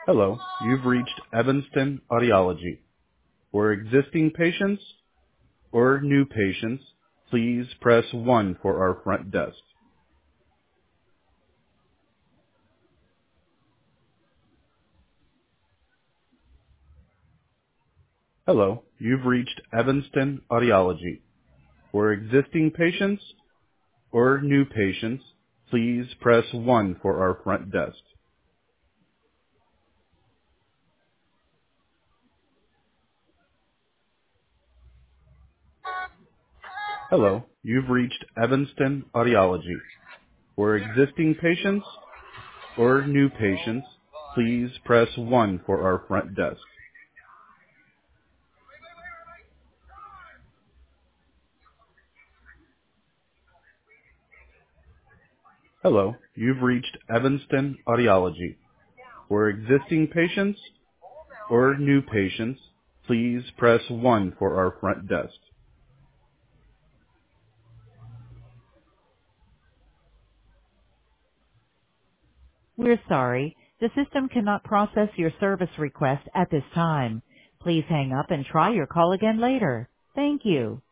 Hello, you've reached Evanston Audiology. For existing patients or new patients, please press 1 for our front desk. Hello, you've reached Evanston Audiology. For existing patients or new patients, please press 1 for our front desk. Hello, you've reached Evanston Audiology. For existing patients or new patients, please press 1 for our front desk. Hello, you've reached Evanston Audiology. For existing patients or new patients, please press 1 for our front desk. We're sorry. The system cannot process your service request at this time. Please hang up and try your call again later. Thank you.